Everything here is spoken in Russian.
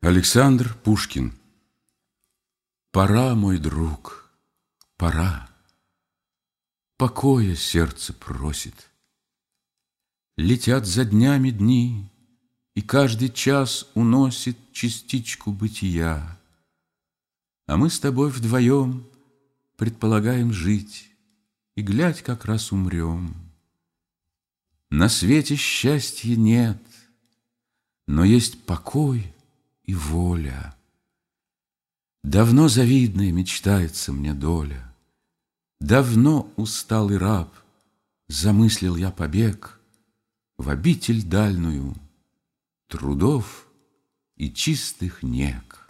Александр Пушкин. Пора, мой друг, пора. Покоя сердце просит. Летят за днями дни, и каждый час уносит частичку бытия. А мы с тобой вдвоем предполагаем жить, и, глядь, как раз умрем. На свете счастья нет, но есть покой и воля. Давно завидная мечтается мне доля. Давно усталый раб замыслил я побег в обитель дальную трудов и чистых нег.